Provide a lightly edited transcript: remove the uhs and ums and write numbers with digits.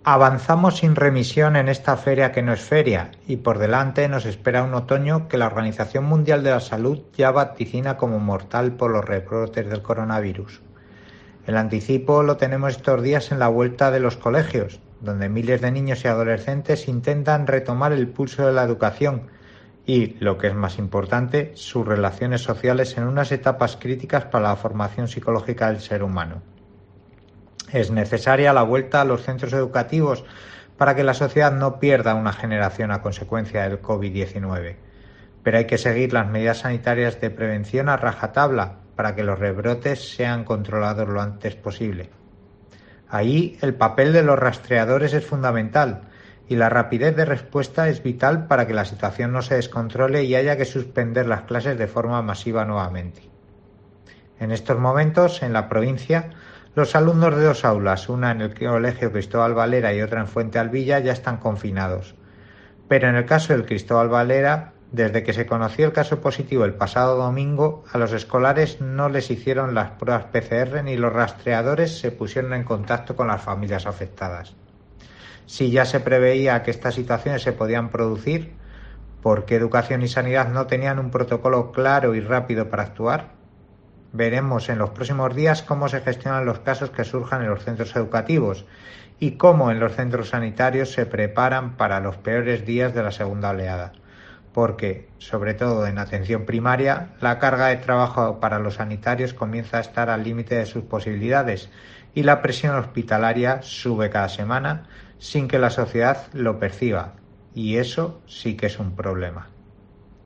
Avanzamos sin remisión en esta feria que no es feria, y por delante nos espera un otoño que la Organización Mundial de la Salud ya vaticina como mortal por los rebrotes del coronavirus. El anticipo lo tenemos estos días en la vuelta de los colegios, donde miles de niños y adolescentes intentan retomar el pulso de la educación y, lo que es más importante, sus relaciones sociales en unas etapas críticas para la formación psicológica del ser humano. Es necesaria la vuelta a los centros educativos para que la sociedad no pierda una generación a consecuencia del COVID-19. Pero hay que seguir las medidas sanitarias de prevención a rajatabla para que los rebrotes sean controlados lo antes posible. Ahí el papel de los rastreadores es fundamental y la rapidez de respuesta es vital para que la situación no se descontrole y haya que suspender las clases de forma masiva nuevamente. En estos momentos, en la provincia, los alumnos de 2 aulas, una en el Colegio Cristóbal Valera y otra en Fuente Alvilla, ya están confinados. Pero en el caso del Cristóbal Valera, desde que se conoció el caso positivo el pasado domingo, a los escolares no les hicieron las pruebas PCR ni los rastreadores se pusieron en contacto con las familias afectadas. Si ya se preveía que estas situaciones se podían producir, ¿por qué Educación y Sanidad no tenían un protocolo claro y rápido para actuar? Veremos en los próximos días cómo se gestionan los casos que surjan en los centros educativos y cómo en los centros sanitarios se preparan para los peores días de la segunda oleada, porque, sobre todo en atención primaria, la carga de trabajo para los sanitarios comienza a estar al límite de sus posibilidades y la presión hospitalaria sube cada semana sin que la sociedad lo perciba, y eso sí que es un problema.